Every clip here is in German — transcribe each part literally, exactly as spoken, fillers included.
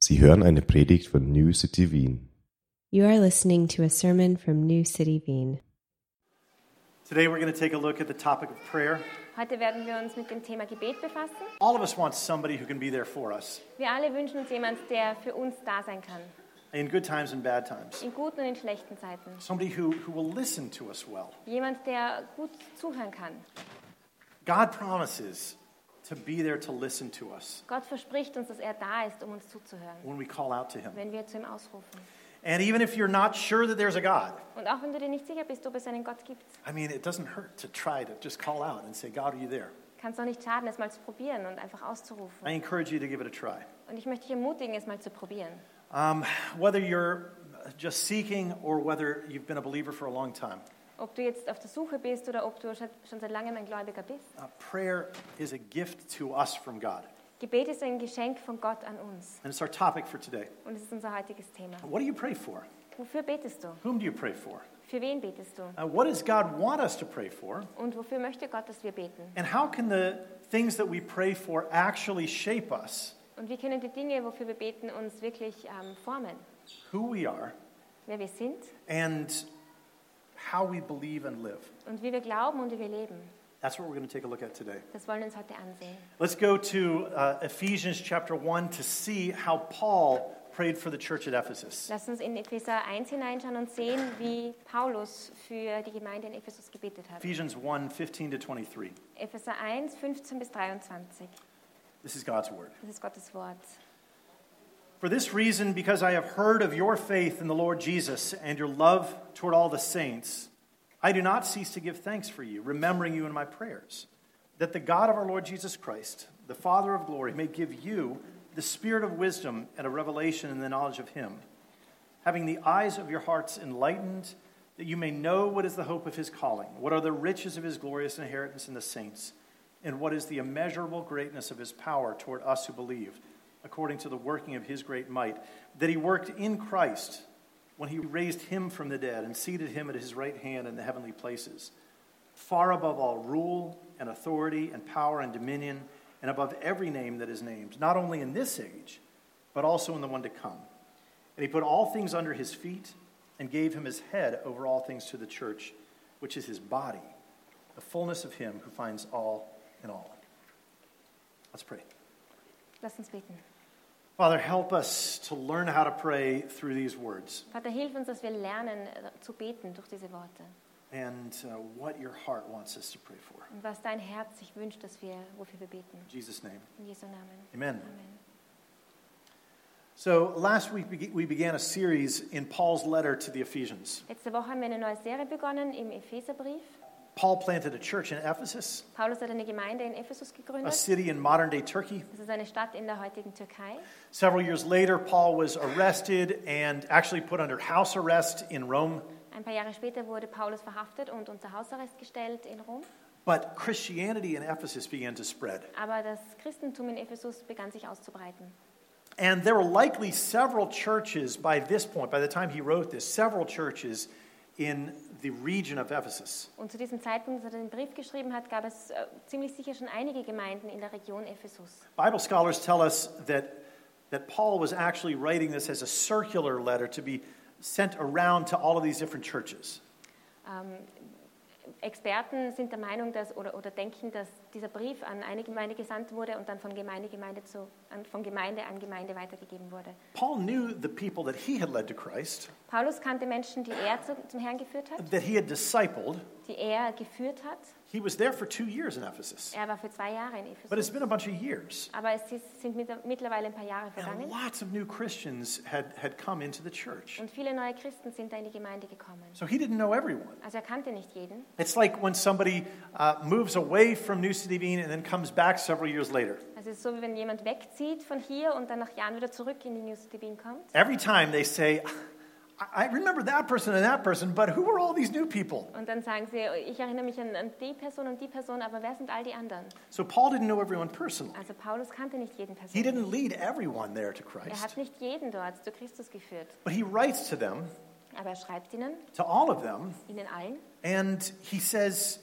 Sie hören eine Predigt von New City Wien. You are listening to a sermon from New City Wien. Today we're going to take a look at the topic of prayer. Heute werden wir uns mit dem Thema Gebet befassen. All of us want somebody who can be there for us Wir alle wünschen uns jemanden, der für uns da sein kann. in good times and bad times. In guten und in schlechten Zeiten. Somebody who, who will listen to us well. Jemand, der gut zuhören kann. God promises to be there to listen to us Gott verspricht uns, dass er da ist, um uns zuzuhören, when we call out to him. wenn wir zu ihm ausrufen. And even if you're not sure that there's a God, Und auch wenn du dir nicht sicher bist, ob es einen Gott gibt, I mean, it doesn't hurt to try to just call out and say, God, are you there? kann es auch nicht schaden, es mal zu probieren und einfach auszurufen. I encourage you to give it a try. Und ich möchte dich ermutigen, es mal zu probieren. Um, whether you're just seeking or whether you've been a believer for a long time, Ob du jetzt auf der Suche bist oder ob du schon seit langem ein Gläubiger bist. uh, prayer is a gift to us from God. Gebet ist ein Geschenk von Gott an uns. And it's our topic for today. Und es ist unser heutiges Thema. What do you pray for? Wofür betest du? Whom do you pray for? Für wen betest du? Uh, what does God want us to pray for? Und wofür möchte Gott, dass wir beten? And how can the things that we pray for actually shape us, Und wie können die Dinge, wofür wir beten, uns wirklich ähm, formen? who we are, Wer wir sind and how we believe and live? und wie wir glauben und wie wir leben. That's what we're going to take a look at today. Das wollen wir uns heute ansehen. Let's go to uh, Ephesians chapter one to see how Paul prayed for the church at Ephesus. Lass uns in Epheser eins hineinschauen und sehen, wie Paulus für die Gemeinde in Ephesus gebetet hat. Ephesians one, fifteen to twenty-three. Epheser eins, fünfzehn bis dreiundzwanzig. This is God's word. Das ist Gottes Wort. For this reason, because I have heard of your faith in the Lord Jesus and your love toward all the saints, I do not cease to give thanks for you, remembering you in my prayers, that the God of our Lord Jesus Christ, the Father of glory, may give you the spirit of wisdom and of revelation in the knowledge of him, having the eyes of your hearts enlightened, that you may know what is the hope of his calling, what are the riches of his glorious inheritance in the saints, and what is the immeasurable greatness of his power toward us who believe, according to the working of his great might, that he worked in Christ when he raised him from the dead and seated him at his right hand in the heavenly places, far above all rule and authority and power and dominion, and above every name that is named, not only in this age, but also in the one to come. And he put all things under his feet and gave him his head over all things to the church, which is his body, the fullness of him who finds all in all. Let's pray. Lass uns beten. Father, help us to learn how to pray through these words Vater, hilf uns, dass wir lernen äh, zu beten durch diese Worte. and uh, what your heart wants us to pray for. Und was dein Herz sich wünscht, dass wir, wofür wir beten. In Jesus' name, In Jesu Namen. amen. Amen. So last week we we began a series in Paul's letter to the Ephesians. Letzte Woche haben wir eine neue Serie begonnen im Epheserbrief. Paul planted a church in Ephesus, Paulus hat eine Gemeinde in Ephesus a gegründet. city in modern-day Turkey. Das ist eine Stadt in der heutigen Türkei. Several years later, Paul was arrested and actually put under house arrest in Rome. Ein paar Jahre später wurde Paulus verhaftet und unter Hausarrest gestellt in Rom. But Christianity in Ephesus began to spread. Aber das Christentum in Ephesus begann sich auszubreiten. And there were likely several churches by this point, by the time he wrote this, several churches in the region of Ephesus. Und zu diesem Zeitpunkt, als er den Brief geschrieben hat, gab es äh, ziemlich sicher schon einige Gemeinden in der Region Ephesus. Bible scholars tell us that, that Paul was actually writing this as a circular letter to be sent around to all of these different churches. Ähm, Experten sind der Meinung, dass, oder, oder denken, dass dieser Brief an eine Gemeinde gesandt wurde und dann von Gemeinde, Gemeinde zu, an, von Gemeinde an Gemeinde weitergegeben wurde. Paul knew the people that he had led to Christ, Paulus kannte Menschen, die er zu, zum Herrn geführt hat, that he had discipled. die er geführt hat. He was there for two years in Ephesus. Er war für zwei Jahre in But it's Ephesus. been a bunch of years. Aber es ist, sind mit, mittlerweile ein paar Jahre And vergangen. lots of new Christians had, had come into the church. Und viele neue Christen sind da in die Gemeinde gekommen. So he didn't know everyone. Also er kannte nicht jeden. It's like when somebody uh, moves away from New City Wien and then comes back several years later. Also es ist so, wie wenn jemand wegzieht von hier und dann nach Jahren wieder zurück in die New City Wien kommt. Every time they say, I I remember that person and that person, but who are all these new people? Und dann sagen sie, ich erinnere mich an, an die Person und die Person, aber wer sind all die anderen? So Paul didn't know everyone personally. Also Paulus kannte nicht jeden He didn't persönlich. lead everyone there to Er Christ. hat nicht jeden dort zu Christus geführt. But he writes to them, Aber er schreibt ihnen, to all of them, ihnen allen. and he says,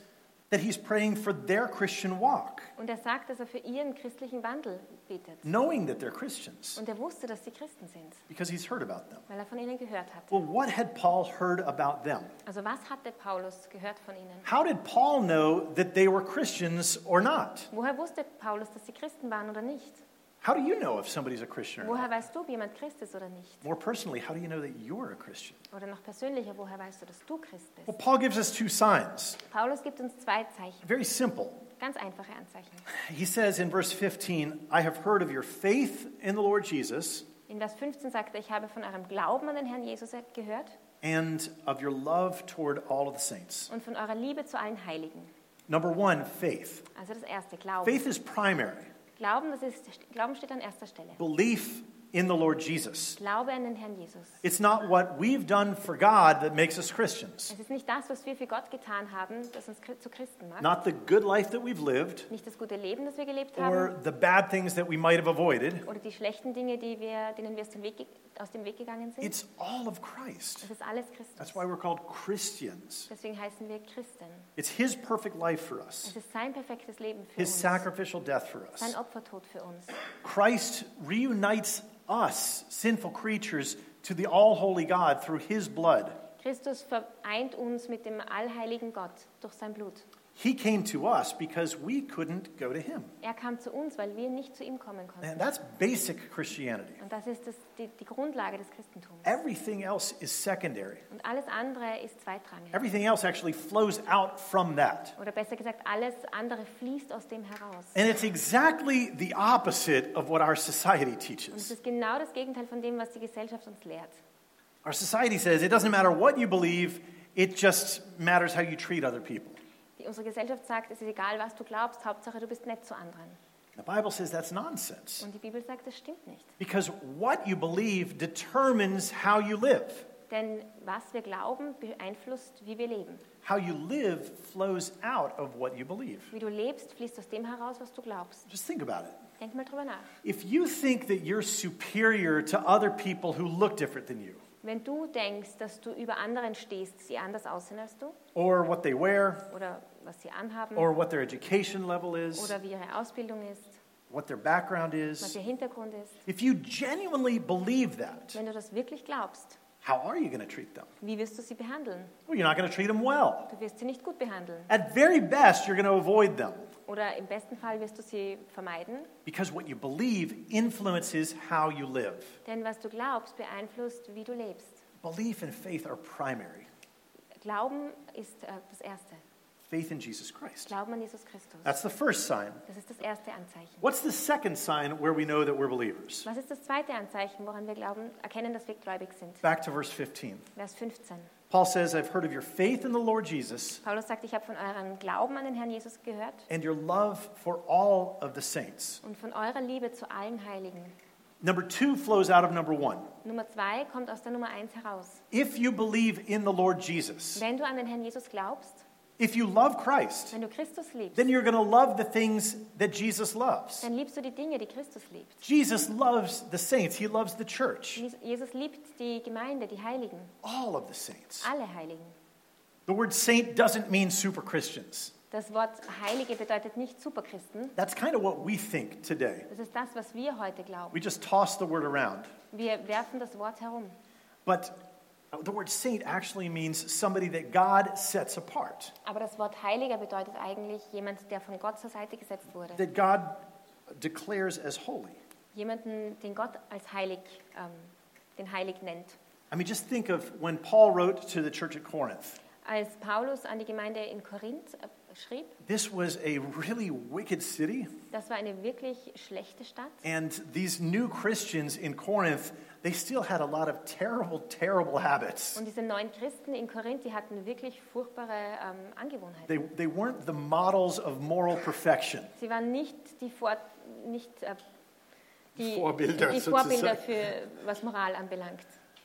that he's praying for their Christian walk, Und er sagt, dass er für ihren christlichen Wandel betet. knowing that they're Christians, Und er wusste, dass sie Christen sind, because he's heard about them. weil er von ihnen gehört hat. Well, what had Paul heard about them? Also was hatte Paulus gehört von ihnen? How did Paul know that they were Christians or not? Woher wusste Paulus, dass sie Christen waren oder nicht? How do you know if somebody's a Christian or Woher not? weißt du, ob jemand Christ ist oder nicht? More personally, how do you know that you're a Christian? Oder noch persönlicher, woher weißt du, dass du Christ bist? Well, Paul gives us two signs. Paulus gibt uns zwei Zeichen, Very simple. ganz einfache Anzeichen. He says in verse fifteen, I have heard of your faith in the Lord Jesus In Vers fünfzehn sagt er, ich habe von eurem Glauben an den Herrn Jesus gehört and of your love toward all of the saints. und von eurer Liebe zu allen Heiligen. Number one, faith. Also das erste, Glauben. Faith is primary. Glauben, das ist, Glauben steht an erster Stelle. Belief in the Lord Jesus. Glaube an den Herrn Jesus. It's not what we've done for God that makes us Christians. Es ist nicht das, was wir für Gott getan haben, das uns zu Christen macht. Not the good life that we've lived Nicht das gute Leben, das wir gelebt or haben. the bad things that we might have avoided. Oder die schlechten Dinge, die wir, denen wir aus dem, Weg, aus dem Weg gegangen sind. It's all of Christ. Das ist alles Christus. That's why we're called Christians. Deswegen heißen wir Christen. It's His perfect life for us, Es ist sein perfektes Leben für His uns. sacrificial death for Sein us. Opfertod für uns. Christ reunites us, sinful creatures, to the all-holy God through His blood. Christus vereint uns mit dem allheiligen Gott durch sein Blut. He came to us because we couldn't go to Him. Er kam zu uns, weil wir nicht zu ihm kommen konnten. And that's basic Christianity. Und das ist das, die, die Grundlage des Christentums. Everything else is secondary. Und alles andere ist zweitrangig. Everything else actually flows out from that. Oder besser gesagt, alles andere fließt aus dem heraus. And it's exactly the opposite of what our society Und es teaches. ist genau das Gegenteil von dem, was die Gesellschaft uns lehrt. Our society says it doesn't matter what you believe, it just matters how you treat other people. Die, unsere Gesellschaft sagt, es ist egal, was du glaubst, Hauptsache du bist nett zu anderen. The Bible says that's nonsense. Und die Bibel sagt, das stimmt nicht. Because what you believe determines how you live. Denn was wir glauben, beeinflusst, wie wir leben. How you live flows out of what you believe. Wie du lebst, fließt aus dem heraus, was du glaubst. Just think about it. Denk mal drüber nach. If you think that you're superior to other people who look different than you, Wenn du denkst, dass du über anderen stehst, die anders aussehen als du, or what they wear, oder was sie anhaben, or what their education level is, oder wie ihre Ausbildung ist, what their background was is, ihr Hintergrund ist, if you genuinely believe that, wenn du das wirklich glaubst, how are you going to treat them? wie wirst du sie behandeln? Well, you're not going to treat them well. Du wirst sie nicht gut behandeln. At very best, you're going to avoid them Oder im besten Fall wirst du sie vermeiden, because what you believe influences how you live. denn was du glaubst, beeinflusst, wie du lebst. Belief and faith are primary. Glauben ist äh, das Erste. Faith in Jesus Christ. Glauben an Jesus Christus. That's the first sign. Das ist das erste Anzeichen. What's the second sign where we know that we're believers? Was ist das zweite Anzeichen, woran wir glauben, erkennen, dass wir gläubig sind? Back to verse fifteen. Vers fünfzehn. Paul says, I've heard of your faith in the Lord Jesus Paulus sagt, ich habe von eurem Glauben an den Herrn Jesus gehört and your love for all of the saints. und von eurer Liebe zu allen Heiligen. Number two flows out of number one. Nummer zwei kommt aus der Nummer eins heraus. If you believe in the Lord Jesus, Wenn du an den Herrn Jesus glaubst, if you love Christ, wenn du Christus liebst, then you're going to love the things that Jesus loves. dann liebst du die Dinge, die Christus liebt. Jesus loves the saints. He loves the church. Jesus liebt die Gemeinde, die Heiligen, All of the saints. alle Heiligen. The word saint doesn't mean super Christians. Das Wort Heilige bedeutet nicht Superchristen. That's kind of what we think today. Das ist das, was wir heute glauben. We just toss the word around. Wir werfen das Wort herum. But the word saint actually means somebody that God sets apart, Aber das Wort Heiliger bedeutet eigentlich jemand, der von Gott zur Seite gesetzt wurde. that God declares as holy. Jemanden, den Gott als heilig, ähm, den heilig nennt. I mean, just think of when Paul wrote to the church at Corinth. Als Paulus an die Gemeinde in Korinth äh, schrieb, This was a really wicked city, das war eine wirklich schlechte Stadt. and these new Christians in Corinth, they still had a lot of terrible, terrible habits. Und diese neuen Christen in Korinth, die hatten wirklich furchtbare ähm, Angewohnheiten. They, they weren't the models of moral perfection. Sie waren nicht die, Vor nicht, äh, die, Vorbilder, die sozusagen. Vorbilder für was Moral anbelangt.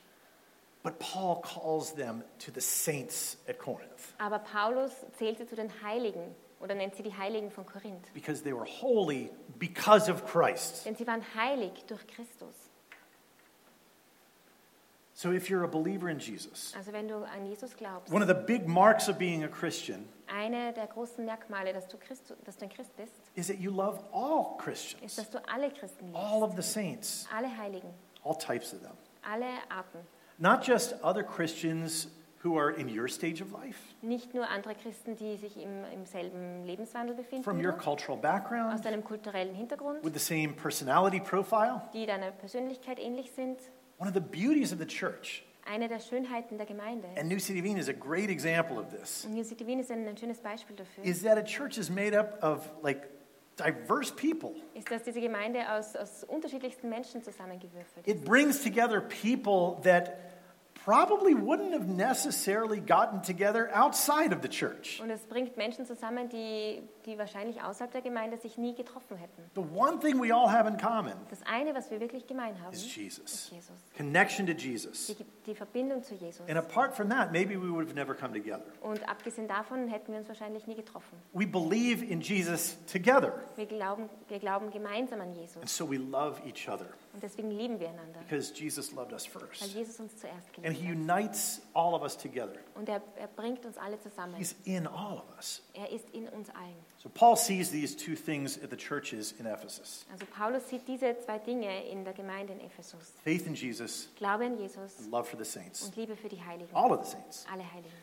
But Paul calls them to the saints at Corinth Aber Paulus zählt sie zu den Heiligen oder nennt sie die Heiligen von Korinth. because they were holy because of Christ. Denn sie waren heilig durch Christus. So if you're a believer in Jesus, Also wenn du an Jesus glaubst, one of the big marks of being a Christian eine der großen Merkmale, dass du, Christ, dass du ein Christ bist, is that you love all ist, Christians, dass du alle Christen liebst. all of the saints, Alle Heiligen, all types of them. alle Arten. Not just other Christians who are in your stage of life, Nicht nur andere Christen, die sich im, im selben Lebenswandel befinden, from wie your du, cultural aus background, deinem kulturellen Hintergrund, with the same personality profile. die deiner Persönlichkeit ähnlich sind. One of the beauties of the church, Eine der Schönheiten der Gemeinde, and New City Wien is a great example of this, und New City Wien ist ein, ein schönes Beispiel dafür, is that a church is made up of like diverse people. ist, dass diese Gemeinde aus, aus unterschiedlichsten Menschen zusammengewürfelt ist. It brings together people that probably wouldn't have necessarily gotten together outside of the church. Und es bringt Menschen zusammen, die, die wahrscheinlich außerhalb der Gemeinde sich nie getroffen hätten. The one thing we all have in common Das eine, was wir wirklich gemein haben, is ist Jesus. Jesus. Connection to Jesus. Die, die Verbindung zu Jesus. And apart from that, maybe we would have never come together. Und abgesehen davon hätten wir uns wahrscheinlich nie getroffen. We believe in Jesus together, Wir glauben, wir glauben gemeinsam an Jesus. and so we love each other Und deswegen lieben wir einander. because Jesus loved us Weil first. Jesus uns zuerst And geliebt he hat. unites all of us together. Und er, er bringt uns alle zusammen. He's in all of us. Er ist in uns allen. So Paul sees these two things at the churches in Ephesus. Also Paulus sieht diese zwei Dinge in der Gemeinde in Ephesus. Faith in Jesus Glaube an Jesus and love for the saints. und Liebe für die Heiligen. All of the saints. Alle Heiligen.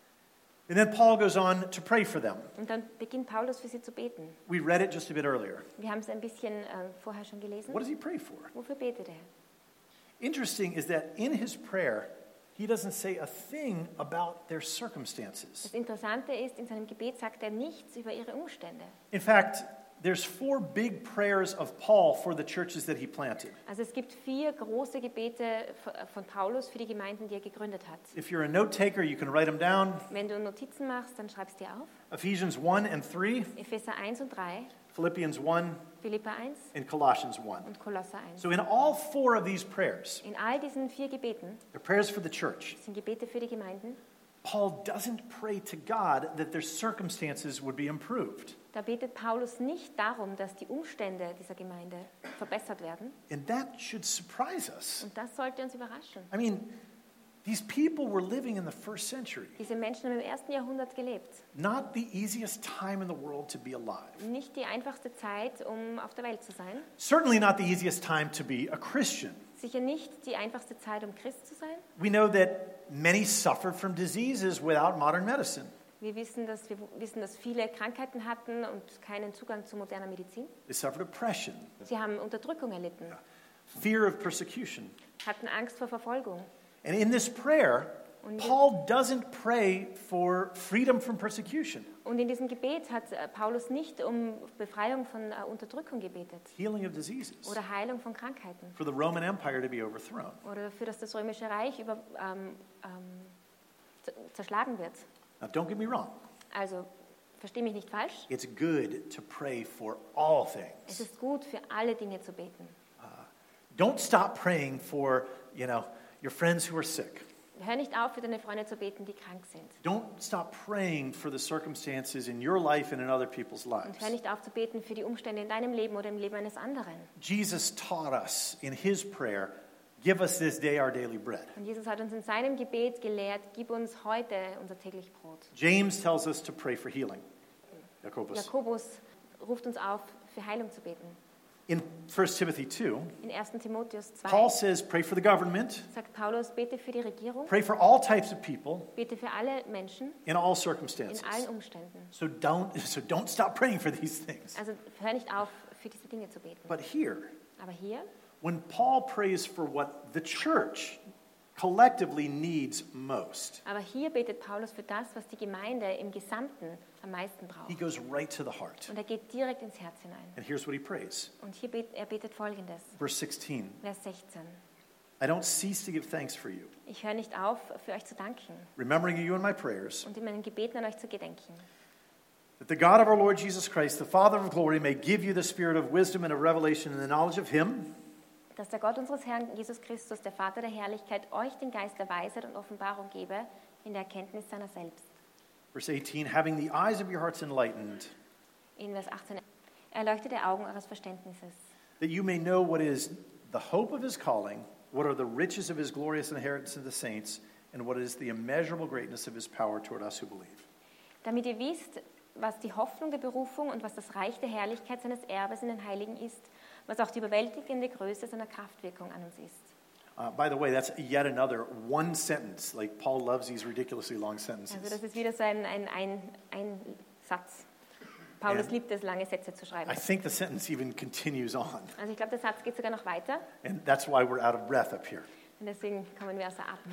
And then Paul goes on to pray for them. Und dann beginnt Paulus für sie zu beten. We read it just a bit earlier. Wir haben es ein bisschen äh, vorher schon gelesen. What does he pray for? Wofür betet er? Interesting is that in his prayer, he doesn't say a thing about their circumstances. Das Interessante ist, in seinem Gebet sagt er nichts über ihre Umstände. In fact, there's four big prayers of Paul for the churches that he planted. Also es gibt vier große Gebete von Paulus für die Gemeinden, die er gegründet hat. If you're a note taker, you can write them down. Wenn du Notizen machst, dann schreibst dir auf. Ephesians one and three, Epheser eins und drei, Philippians one, Philipper eins and Colossians one. und Kolosser eins. So in all four of these prayers, In all diesen vier Gebeten, they're prayers for the church. das sind Gebete für die Gemeinden, Paul doesn't pray to God that their circumstances would be improved. da betet Paulus nicht darum, dass die Umstände dieser Gemeinde verbessert werden. And that should surprise us. Und das sollte uns überraschen. I mean, these people were living in the first century. Diese Menschen haben im ersten Jahrhundert gelebt. Not the easiest time in the world to be alive. Nicht die einfachste Zeit, um auf der Welt zu sein. Certainly not the easiest time to be a Christian. Sicher nicht die einfachste Zeit, um Christ zu sein. We know that many suffered from diseases without modern medicine. Wir wissen, dass, wir wissen, dass viele Krankheiten hatten und keinen Zugang zu moderner Medizin. They suffered oppression, Sie haben Unterdrückung erlitten, fear of persecution. hatten Angst vor Verfolgung. And in this prayer, Und- Paul doesn't pray for freedom from persecution, Und in diesem Gebet hat äh, Paulus nicht um Befreiung von äh, Unterdrückung gebetet healing of diseases, oder Heilung von Krankheiten for the Roman Empire to be overthrown. oder dafür, dass das Römische Reich über, ähm, ähm, z- zerschlagen wird. Now, don't get me wrong. Also, verstehe mich nicht falsch. It's good to pray for all Es things. ist gut, für alle Dinge zu beten. Don't stop praying for, you know, your friends who are sick. Hör nicht auf, für deine Freunde zu beten, die krank sind. Don't stop praying for the circumstances in your life and in other people's lives. Und hör nicht auf zu beten für die Umstände in deinem Leben oder im Leben eines anderen. Jesus taught us in his prayer, give us this day our daily bread. Und Jesus hat uns in seinem Gebet gelehrt, gib uns heute unser täglich Brot. James tells us to pray for healing. Jakobus. Jakobus ruft uns auf, für Heilung zu beten. In First Timothy two, In ersten Timotheus Paul zwei says, pray for the government, sagt Paulus, bete für die Regierung, pray for all types of people bete für alle Menschen in all in circumstances. allen Umständen. So don't, so don't stop praying for these things. Also hör nicht auf, für diese Dinge zu beten. But here, Aber hier, when Paul prays for what the church collectively needs most, aber hier betet Paulus für das, was die Gemeinde im Gesamten am meisten braucht. he goes right to the heart. Und er geht direkt ins Herz hinein. And here's what he prays. Und hier bet, er betet Folgendes, Verse sixteen, Vers sechzehn. I don't cease to give thanks for you, Ich höre nicht auf, für euch zu danken remembering you in my prayers, und in meinen Gebeten an euch zu gedenken, that the God of our Lord Jesus Christ, the Father of glory, may give you the spirit of wisdom and of revelation and the knowledge of him, dass der Gott unseres Herrn Jesus Christus, der Vater der Herrlichkeit, euch den Geist der Weisheit und Offenbarung gebe in der Erkenntnis seiner selbst. Verse eighteen, having the eyes of your hearts enlightened, In Vers achtzehn. Erleuchte die Augen eures Verständnisses, that you may know what is the hope of his calling, what are the riches of his glorious inheritance in the saints, and what is the immeasurable greatness of his power toward us who believe. Damit ihr wisst, was die Hoffnung der Berufung und was das Reich der Herrlichkeit seines Erbes in den Heiligen ist, was auch die überwältigende Größe seiner Kraftwirkung an uns ist. Uh, by the way, that's yet another one sentence. Like Paul loves these ridiculously long sentences. Also das ist wieder so ein, ein, ein, ein Satz. Paulus And liebt es, lange Sätze zu schreiben. I think the sentence even continues on. Also ich glaube, der Satz geht sogar noch weiter. And that's why we're out of breath up here. Und deswegen kommen wir außer Atem.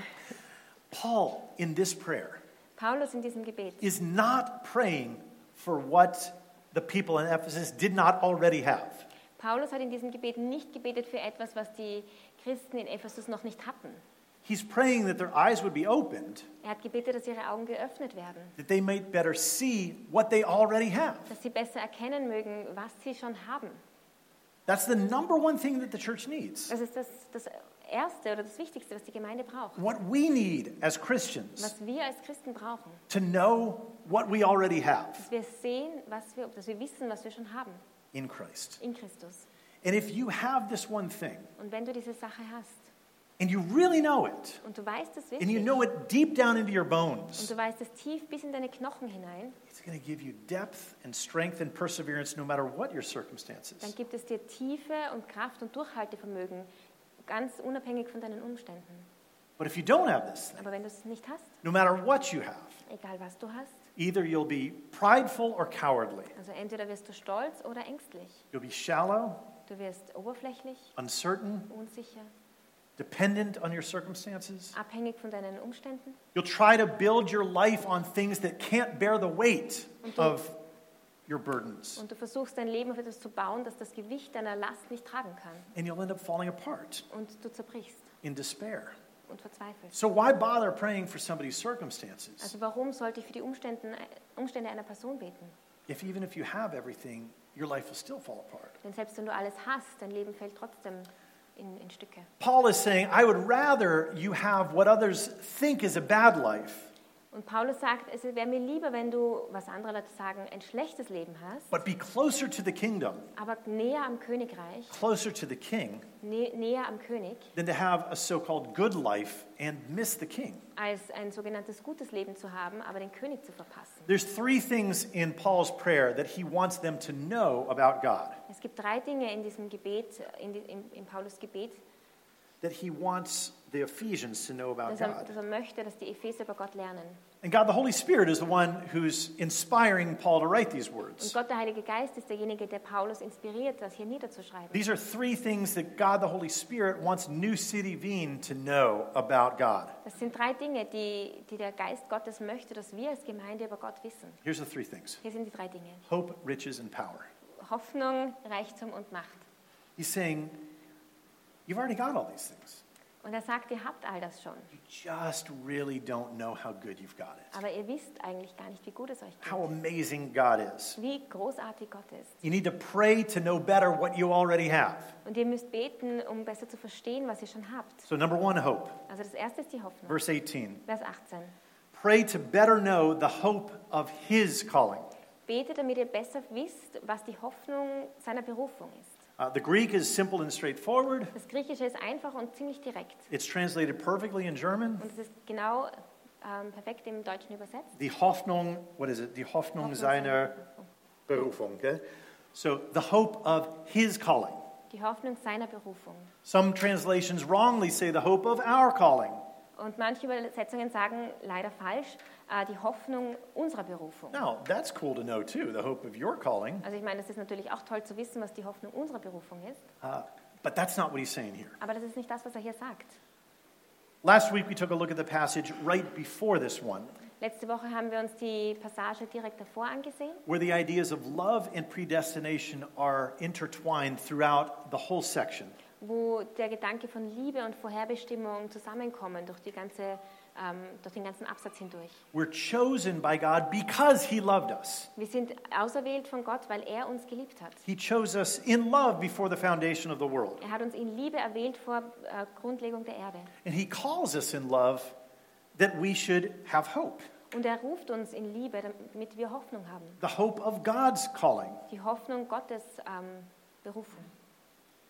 Paul, in this prayer, Paulus in diesem Gebet is not praying for what the people in Ephesus did not already have. Paulus hat in diesem Gebet nicht gebetet für etwas, was die Christen in Ephesus noch nicht hatten. He's praying that their eyes would be opened, Er hat gebetet, dass ihre Augen geöffnet werden, that they might better see what they already have. dass sie besser erkennen mögen, was sie schon haben. That's the number one thing that the church needs. Das ist das, das Erste oder das Wichtigste, was die Gemeinde braucht. What we need as Christians, Was wir als Christen brauchen, to know what we already have dass wir sehen, was wir, dass wir wissen, was wir schon haben in Christ. in Christus. And if you have this one thing, Und wenn du diese Sache hast and you really know it, und du weißt es and you wirklich know it deep down into your und bones, du weißt es tief bis in deine Knochen hinein, it's going to give you depth and strength and perseverance no matter what your dann circumstances. gibt es dir Tiefe und Kraft und Durchhaltevermögen, ganz unabhängig von deinen Umständen. But if you don't have this thing, Aber wenn du es nicht hast, no matter what you have, egal was du hast, either you'll be prideful or cowardly. also entweder wirst du stolz oder ängstlich. You'll be shallow, Du wirst oberflächlich, uncertain, unsicher, dependent on your circumstances. abhängig von deinen Umständen. You'll try to build your life on things that can't bear the weight of your burdens. Und du versuchst dein Leben auf etwas zu bauen, das das Gewicht deiner Last nicht tragen kann. And you'll end up falling apart Und du zerbrichst in despair. und verzweifelst. So why bother praying for somebody's circumstances Also warum sollte ich für die Umstände, Umstände einer Person beten? if even if you have everything, your life will still fall apart? Denn selbst wenn du alles hast, dein Leben fällt trotzdem in, in Stücke. Paul is saying, I would rather you have what others think is a bad life, Und Paulus sagt, es wäre mir lieber, wenn du, was andere Leute sagen, ein schlechtes Leben hast, but be closer to the kingdom, aber näher am Königreich, closer to the king, nä näher am König, than to have a so-called good life and miss the king. als ein sogenanntes gutes Leben zu haben, aber den König zu verpassen. There's three things in Paul's prayer that he wants them to know about God, Es gibt drei Dinge in diesem Gebet, in, die, in, in Paulus Gebet, that he wants the Ephesians to know about dass er, God. dass er möchte, dass die Epheser über Gott lernen. And God, the Holy Spirit, is the one who's inspiring Paul to write these Und words. Gott, der Heilige Geist, ist derjenige, der Paulus inspiriert, das hier niederzuschreiben. These are three things that God, the Holy Spirit, wants New City Wien to know about God. Das sind drei Dinge, die, die der Geist Gottes möchte, dass wir als Gemeinde über Gott wissen. Here's the three things: Hier sind die drei Dinge. hope, riches, and power. Hoffnung, Reichtum und Macht. He's saying, you've already got all these things. Und er sagt, ihr habt all das schon, You just really don't know how good you've got it, aber ihr wisst eigentlich gar nicht, wie gut es euch geht. how amazing God is. Wie großartig Gott ist. You need to pray to know better what you already have. Und ihr müsst beten, um besser zu verstehen, was ihr schon habt. So number one, hope. Also das erste ist die Hoffnung. Verse eighteen. Vers achtzehn. Pray to better know the hope of his calling. Betet, damit ihr besser wisst, was die Hoffnung seiner Berufung ist. Uh, the Greek is simple and straightforward. Das Griechische ist einfach und ziemlich direkt. It's translated perfectly in German. Und es ist genau ähm, perfekt im Deutschen übersetzt. Die Hoffnung, what is it? Die Hoffnung seiner Berufung. Okay? So the hope of his calling. Die Hoffnung seiner Berufung. Some translations wrongly say the hope of our calling. Und manche Übersetzungen sagen leider falsch, äh, die Hoffnung unserer Berufung. Now, that's cool to know too, the hope of your calling. Also ich meine, es ist natürlich auch toll zu wissen, was die Hoffnung unserer Berufung ist. Uh, but that's not what he's saying here. Aber das ist nicht das, was er hier sagt. Last week we took a look at the passage right before this one, Letzte Woche haben wir uns die Passage direkt davor angesehen, where the ideas of love and predestination are intertwined throughout the whole section. wo der Gedanke von Liebe und Vorherbestimmung zusammenkommen durch, die ganze, ähm, durch den ganzen Absatz hindurch. We're chosen by God because he loved us. Wir sind auserwählt von Gott, weil er uns geliebt hat. He chose us in love before the foundation of the world. Er hat uns in Liebe erwählt vor äh, Grundlegung der Erde. And he calls us in love that we should have hope. Und er ruft uns in Liebe, damit wir Hoffnung haben. The hope of God's calling. Die Hoffnung Gottes ähm, Berufung.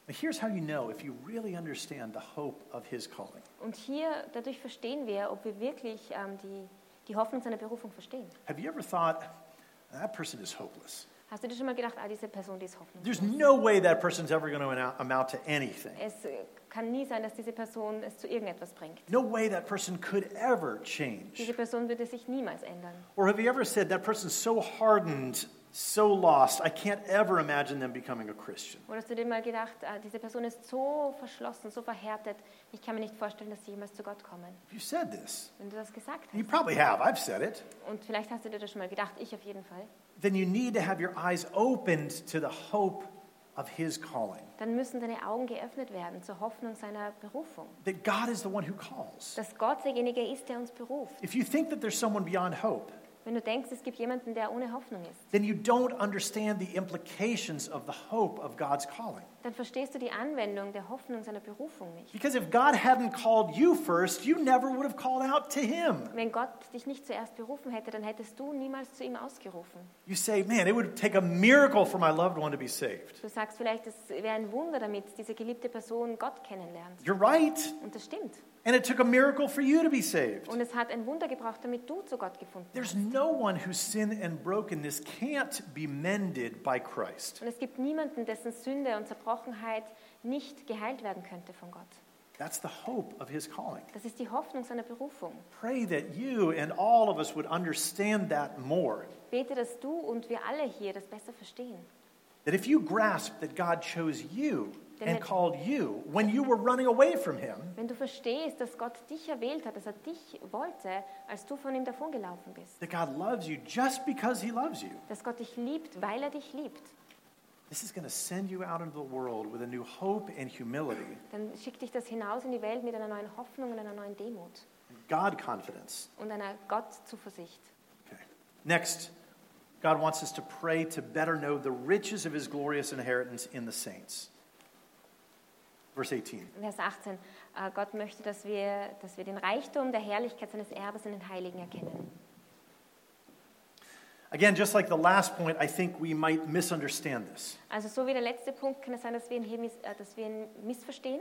Now, here's how you know if you really understand the hope of his calling. Und hier, dadurch verstehen wir, ob wir wirklich ähm, die, die Hoffnung seiner Berufung verstehen. Have you ever thought, that person is hopeless? Hast du dir schon mal gedacht, ah, diese Person, die ist hoffnungslos? There's no way that person's ever going to amount to anything. Es äh, kann nie sein, dass diese Person es zu irgendetwas bringt. No way that person could ever change. Diese Person würde sich niemals ändern. Or have you ever said, that person's so hardened, so lost, I can't ever imagine them becoming a Christian? Oder hast du dir mal gedacht, ah, diese Person ist so verschlossen, so verhärtet, ich kann mir nicht vorstellen, dass sie jemals zu Gott kommen. You said this. Wenn du das gesagt You hast, probably have. I've said it. und vielleicht hast du dir das schon mal gedacht, ich auf jeden Fall, Then you need to have your eyes opened to the hope of his calling. dann müssen deine Augen geöffnet werden zur Hoffnung seiner Berufung. That God is the one who calls. Dass Gott derjenige ist, der uns beruft. If you think that there's someone beyond hope, Wenn du denkst, es gibt jemanden, der ohne Hoffnung ist, then you don't understand the implications of the hope of God's calling. dann verstehst du die Anwendung der Hoffnung seiner Berufung nicht. Because if God hadn't called you first, you never would have called out to him. Wenn Gott dich nicht zuerst berufen hätte, dann hättest du niemals zu ihm ausgerufen. You say, man, it would take a miracle for my loved one to be saved. Du sagst vielleicht, es wäre ein Wunder, damit diese geliebte Person Gott kennenlernt. You're right. Und das stimmt. And it took a miracle for you to be saved. Und es hat ein Wunder gebraucht, damit du zu Gott gefunden There's hast. no one whose sin and brokenness can't be mended by Christ. Und es gibt niemanden, dessen Sünde und Zerbrochenheit nicht geheilt werden könnte von Gott. That's the hope of his calling. Das ist die Hoffnung seiner Berufung. Pray that you and all of us would understand that more. Bete, dass du und wir alle hier das besser verstehen. That if you grasp that God chose you Denn and wenn- called you when you were running away from him, Wenn du verstehst, dass Gott dich erwählt hat, dass er dich wollte, als du von ihm davongelaufen bist. that God loves you just because he loves you, Dass Gott dich liebt, weil er dich liebt. this is going to send you out into the world with a new hope and humility, Dann schickt dich das hinaus in die Welt mit einer neuen Hoffnung und einer neuen Demut and God confidence. und einer Gottzuversicht. Okay. Next, God wants us to pray to better know the riches of his glorious inheritance in the saints. Verse eighteen. Vers achtzehn. Äh, Gott möchte, dass wir, dass wir den Reichtum der Herrlichkeit seines Erbes in den Heiligen erkennen. Again, just like the last point, I think we might misunderstand this. Also so wie der letzte Punkt kann es sein, dass wir ihn, hier miss, äh, dass wir ihn missverstehen.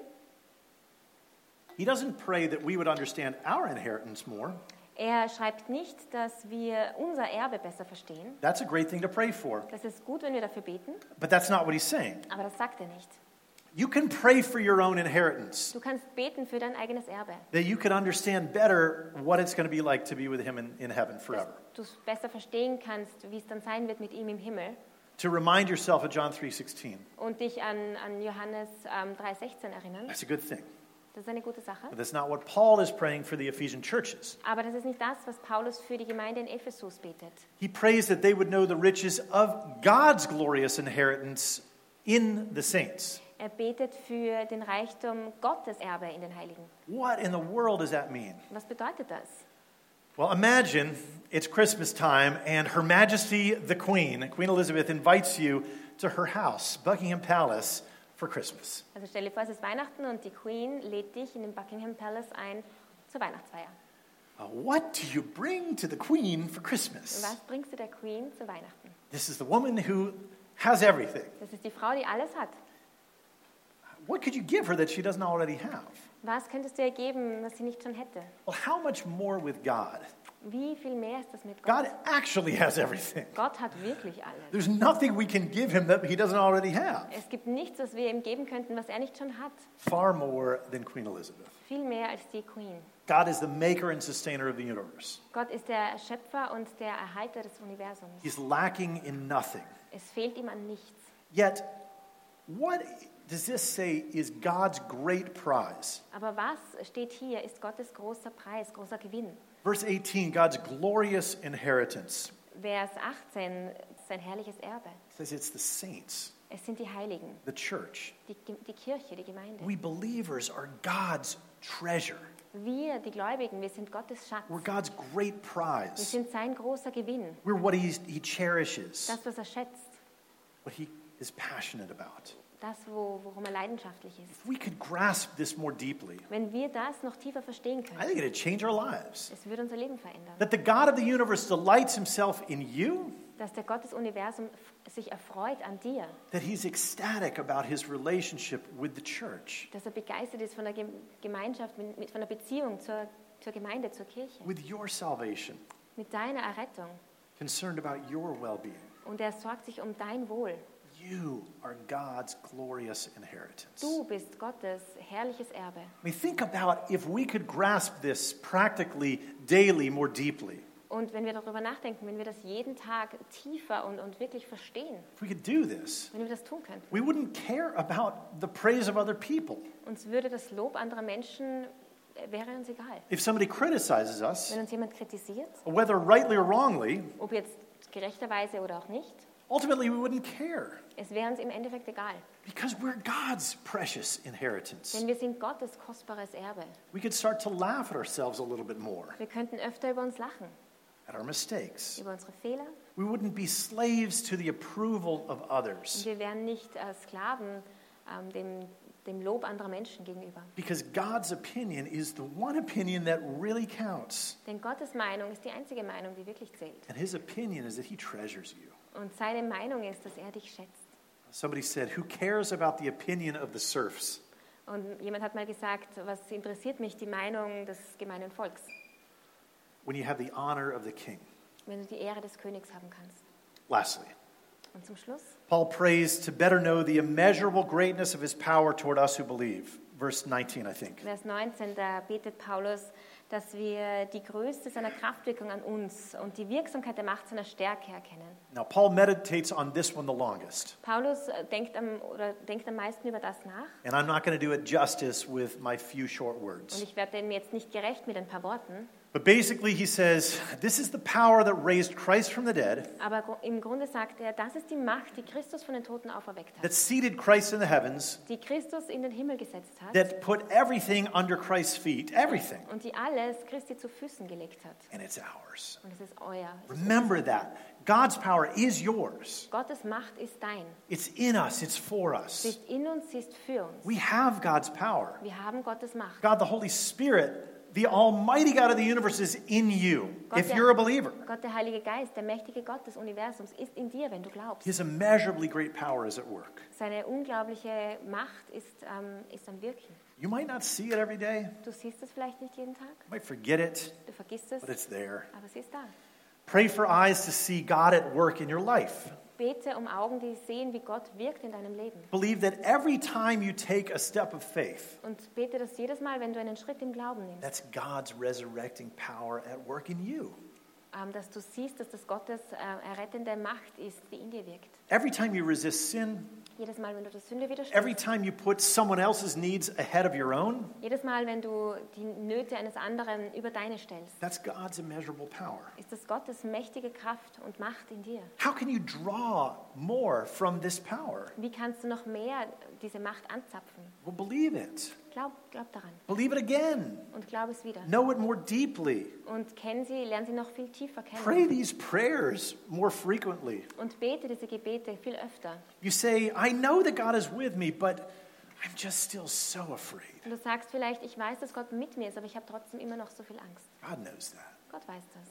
He doesn't pray that we would understand our inheritance more. Er schreibt nicht, dass wir unser Erbe besser verstehen. That's a great thing to pray for. Das ist gut, wenn wir dafür beten, But that's not what he's saying. aber das sagt er nicht. You can pray for your own inheritance, Du kannst beten für dein eigenes Erbe, that you can understand better what it's going to be like to be with him in, in heaven dass forever. du es besser verstehen kannst, wie es dann sein wird mit ihm im Himmel To remind yourself of John three sixteen. und dich an, an Johannes ähm, drei sechzehn erinnern. That's a good thing. Das ist eine gute Sache. But that's not what Paul is praying for the Ephesian churches. Aber das ist nicht das, was Paulus für die Gemeinde in Ephesus betet. He prays that they would know the riches of God's glorious inheritance in the saints. Er betet für den Reichtum Gottes Erbe in den Heiligen. What in the world does that mean? Was bedeutet das? Well, imagine it's Christmas time and Her Majesty the Queen, Queen Elizabeth, invites you to her house, Buckingham Palace, for Christmas. Also stell dir vor, es ist Weihnachten und die Queen lädt dich in den Buckingham Palace ein zur Weihnachtsfeier. Uh, what do you bring to the Queen for Und Christmas? was bringst du der Queen zu Weihnachten? This is the woman who has everything. Das ist die Frau, die alles hat. What could you give her that she doesn't already have? Was könntest du ihr geben, was sie nicht schon hätte? Well, how much more with God? Wie viel mehr ist das mit Gott? God actually has everything. Gott hat wirklich alles. There's nothing we can give him that he doesn't already have. Es gibt nichts, was wir ihm geben könnten, was er nicht schon hat. Far more than Queen Elizabeth. Viel mehr als die Queen. God is the maker and sustainer of the universe. Gott ist der Schöpfer und der Erhalter des Universums. He's lacking in nothing. Es fehlt ihm an nichts. Yet, what does this say is God's great prize? Aber was steht hier, ist Gottes großer Preis, großer Gewinn. Verse eighteen, God's glorious inheritance. Vers achtzehn, sein herrliches Erbe. It says it's the saints, Es sind die Heiligen, the church. die, die Kirche, die Gemeinde. We believers are God's treasure. Wir, die Gläubigen, wir sind Gottes Schatz. We're God's great Wir prize. sind sein großer Gewinn. We're what he, he cherishes, Das, was er schätzt. what he is passionate about. Das, wo, worum er leidenschaftlich ist. If we could grasp this more deeply, Wenn wir das noch tiefer verstehen I können, think it'd change our lives. es würde unser Leben verändern. That the God of the universe delights himself in you, dass der Gott des Universums sich erfreut an dir, that he's ecstatic about his relationship with the church, dass er begeistert ist von der Gem- Gemeinschaft, mit, mit, von der Beziehung zur, zur Gemeinde, zur Kirche, with your salvation, mit deiner Errettung. concerned about your well-being. Und er sorgt sich um dein Wohl. You are God's glorious inheritance. Du bist Gottes herrliches Erbe. I mean, think about if we could grasp this practically, daily, more deeply. Und wenn wir darüber nachdenken, wenn wir das jeden Tag tiefer und, und wirklich verstehen, If we could do this, wenn wir das tun könnten, we wouldn't care about the praise of other people. uns würde das Lob anderer Menschen, äh, wäre uns egal. If somebody criticizes us, Wenn uns jemand kritisiert, whether rightly or wrongly, ob jetzt gerechterweise oder auch nicht, ultimately we wouldn't care es wäre uns im Endeffekt egal. because we're God's precious inheritance. Denn wir sind Gottes kostbares Erbe. We could start to laugh at ourselves a little bit more, Wir könnten öfter über uns lachen, at our mistakes. über unsere Fehler. We wouldn't be slaves to the approval of Und others wir wären nicht äh, Sklaven ähm, dem, dem Lob anderer Menschen gegenüber. because God's opinion is the one opinion that really counts. Denn Gottes Meinung ist die einzige Meinung, die wirklich zählt. And his opinion is that he treasures you. Und seine Meinung ist, dass er dich schätzt. Somebody said, who cares about the opinion of the serfs? Und jemand hat mal gesagt, was interessiert mich die Meinung des gemeinen Volks, When you have the honor of the king. wenn du die Ehre des Königs haben kannst. Lastly, Und zum Schluss, Paul prays to better know the immeasurable greatness of his power toward us who believe. Verse nineteen, I think. Vers neunzehn, da betet Paulus, dass wir die Größe seiner Kraftwirkung an uns und die Wirksamkeit der Macht seiner Stärke erkennen. Now, Paul meditates on this one the longest. Paulus äh, denkt am, oder denkt am meisten über das nach. And I'm not going to do it justice with my few short Und words. ich werde dem jetzt nicht gerecht mit ein paar Worten. But basically, he says, this is the power that raised Christ from the dead, Aber gru- im Grunde sagt er, das ist die Macht, die Christus von den Toten auferweckt that hat. seated Christ in the heavens, Die Christus in den Himmel gesetzt hat. that put everything under Christ's feet, everything. Und die alles Christi zu Füßen gelegt hat. And it's ours. Und es ist euer. Es ist Remember that. God's power is yours. Gottes Macht ist dein. It's in us, it's for Sie us. ist in uns, sie ist für uns. We have God's power. Wir haben Gottes Macht. God, the Holy Spirit, the almighty God of the universe, is in you if you're a believer. Gott, der Heilige Geist, der mächtige Gott des Universums, ist in dir, wenn du glaubst. His immeasurably great power is at work. Seine unglaubliche Macht ist, ähm, ist am Wirken. You might not see it every day, Du siehst es vielleicht nicht jeden Tag, you might forget it, du vergisst es, but it's there. aber es ist da. Pray for eyes to see God at work in your life. Bete um Augen, die sehen, wie Gott wirkt in deinem Leben. Believe that every time you take a step of faith, Und bete das jedes Mal, wenn du einen Schritt im Glauben nimmst, that's God's resurrecting power at work in you. ähm, dass du siehst, dass das Gottes äh, errettende Macht ist, die in dir wirkt. Every time you resist sin, Jedes Mal, wenn du der Sünde every widerstehst, time you put someone else's needs ahead of your own, jedes Mal, wenn du die Nöte eines anderen über deine stellst, that's God's immeasurable power. ist das Gottes mächtige Kraft und Macht in dir. How can you draw more from this power? Wie kannst du noch mehr diese Macht anzapfen? Well, believe it. Glaub, glaub daran Believe it again. und glaub es wieder. Know it more deeply. Und kenn sie, lern sie noch viel tiefer Pray kennen. these prayers more frequently. Und bete diese Gebete viel öfter. You say, I know that God is with me, but I'm just still so afraid. Und du sagst vielleicht, ich weiß, dass Gott mit mir ist, aber ich habe trotzdem immer noch so viel Angst. God knows that, Gott weiß das,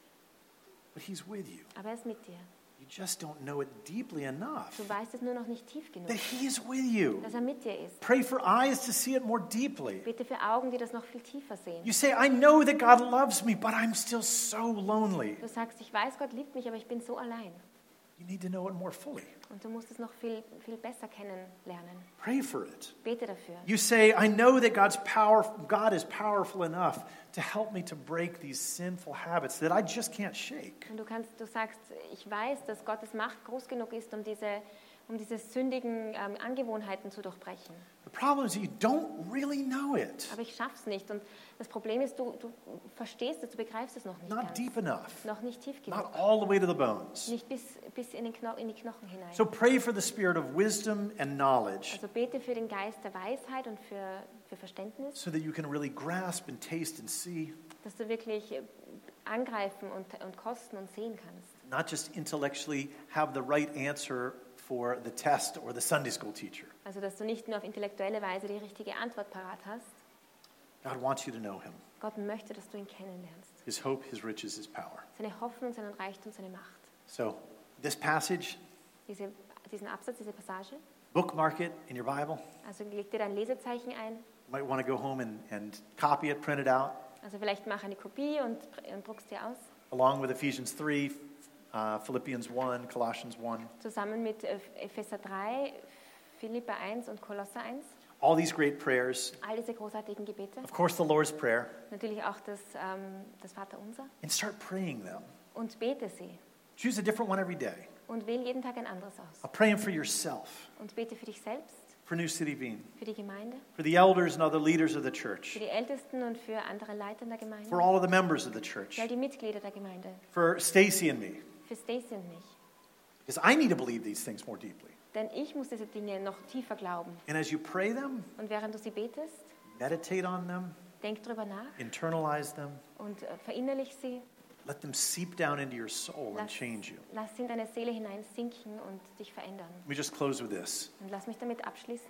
but He's with you. aber er ist mit dir. You just don't know it deeply enough Du weißt es nur noch nicht tief genug, that He is with you. dass er mit dir ist. Pray for eyes to see it more deeply. Bitte für Augen, die das noch viel tiefer sehen. You say, I know that God loves me, but I'm still so lonely. Du sagst, ich weiß, Gott liebt mich, aber ich bin so allein. You need to know it more fully. Und du musst es noch viel, viel besser kennenlernen. Pray for it. Bete dafür. You say, I know that God's power, God is powerful enough to help me to break these sinful habits that I just can't shake. Und du kannst, du sagst, ich weiß, dass Gottes Macht groß genug ist, um diese, um diese sündigen ähm, Angewohnheiten zu durchbrechen. The problem is that you don't really know it. Aber ich schaff's nicht. Und das Problem ist, du, du verstehst es, du begreifst es noch nicht Not ganz. deep enough. Noch nicht tief genug. Not all the way to the bones. Nicht bis, bis in, den Kno in die Knochen hinein. So pray for the spirit of wisdom and knowledge Also bete für den Geist der Weisheit und für, für Verständnis, so that you can really grasp and taste and see, dass du wirklich äh, angreifen und, und kosten und sehen kannst. not just intellectually have the right answer for the test or the Sunday school teacher. Also dass du nicht nur auf intellektuelle Weise die richtige Antwort parat hast. God wants you to know Him, Gott möchte, dass du ihn kennenlernst. His hope, His riches, His power. Seine Hoffnung, seinen Reichtum, seine Macht. So this passage, diese, diesen Absatz, diese Passage. bookmark it in your Bible. Also leg dir dein Lesezeichen ein. You might want to go home and, and copy it, print it out, Also vielleicht mach eine Kopie und, und druck's dir aus. along with Ephesians three, uh, Philippians one, Colossians one. Zusammen mit äh, Epheser drei, Philipper eins und Kolosser eins. All these great prayers. All diese großartigen Gebete. Of course, the Lord's Prayer. Natürlich auch das, ähm, das Vaterunser. And start praying them. Und bete sie. Choose a different one every day. Und wähl jeden Tag ein anderes aus. I'll pray them for yourself, Und bete für dich selbst, for New City Wien, für die Gemeinde, for the elders and other leaders of the für church, die Ältesten und für andere Leiter in der Gemeinde, for all of the members of the church, für all die Mitglieder der Gemeinde, for Stacy and me. für Stacy und mich. Because I need to believe these things more deeply. Denn ich muss diese Dinge noch tiefer glauben. And as you pray them, Und während du sie betest, meditate on them, denk drüber nach internalize them, und äh, verinnerlich sie. let them seep down into your soul and Lass, change you. lass sie in deine Seele hinein sinken und dich verändern. Let me just close with this. Und lass mich damit abschließen.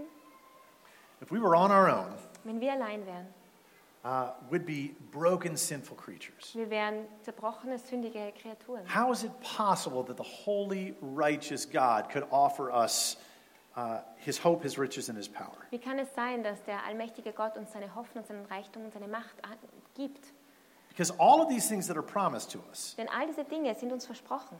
If we were on our own, Wenn wir allein wären, uh, we'd be broken, sinful creatures. wir wären zerbrochene, sündige Kreaturen. How is it possible that the holy, righteous God could offer us uh, his hope, his riches, and his power? Wie kann es sein, dass der allmächtige Gott uns seine Hoffnung, seinen Reichtum und seine Macht an- gibt? Because all of these things that are promised to us, Denn all diese Dinge sind uns versprochen.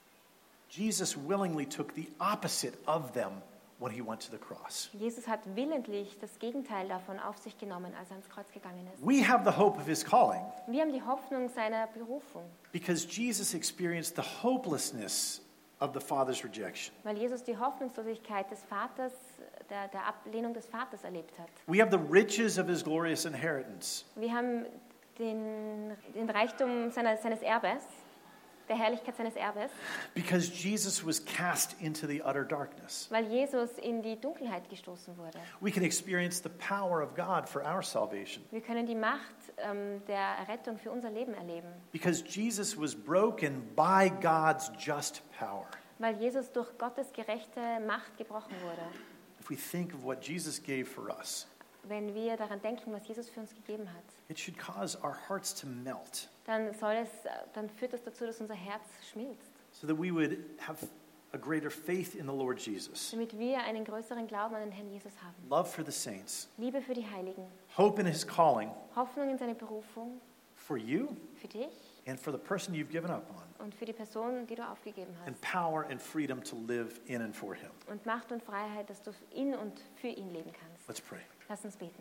Jesus willingly took the opposite of them when he went to the cross. Jesus hat willentlich das Gegenteil davon auf sich genommen, als er ans Kreuz gegangen ist. We have the hope of his calling Wir haben die Hoffnung seiner Berufung, because Jesus experienced the hopelessness of the Father's rejection. weil Jesus die Hoffnungslosigkeit des Vaters, der, der Ablehnung des Vaters erlebt hat. We have the riches of his glorious inheritance Wir haben den, den Reichtum seiner, seines Erbes, der Herrlichkeit seines Erbes, because Jesus was cast into the utter darkness. weil Jesus in die Dunkelheit gestoßen wurde. We can experience the power of God for our salvation Wir können die Macht ähm, der Errettung für unser Leben erleben, because Jesus was broken by God's just power. weil Jesus durch Gottes gerechte Macht gebrochen wurde. If we think of what Jesus gave for us, Wenn wir daran denken, was Jesus für uns gegeben hat, it should cause our hearts to melt dann, soll es, dann führt das dazu, dass unser Herz schmilzt, so that we would have a greater faith in the Lord Jesus, damit wir einen größeren Glauben an den Herrn Jesus haben. love for the saints, Liebe für die Heiligen, hope in his calling Hoffnung in seine Berufung, for you für dich and for the person you've given up on, und für die Person, die du aufgegeben hast. and power and freedom to live in and for him. Und Macht und Freiheit, dass du in und für ihn leben kannst. Let's pray. Lass uns beten.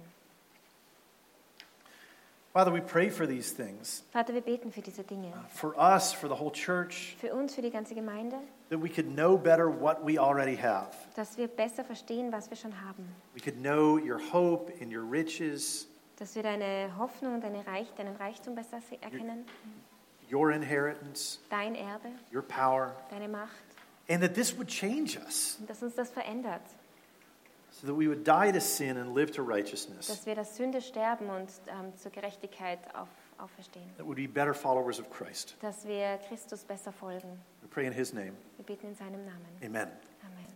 Father, we pray for these things, Vater, wir beten für diese Dinge. for us, for the whole church, Für uns, für die ganze Gemeinde, that we could know better what we already have. dass wir besser verstehen, was wir schon haben. We could know your hope and your riches, Dass wir deine Hoffnung und deine Reich, deinen Reichtum besser se- erkennen. your inheritance, Dein Erbe, your power, deine Macht. and that this would change us Und dass uns das verändert. so that we would die to sin and live to righteousness, Dass wir der Sünde sterben und ähm, zur Gerechtigkeit auf, auferstehen. that would be better followers of Christ. Dass wir Christus besser folgen. We pray in his name. Wir beten in seinem Namen. Amen.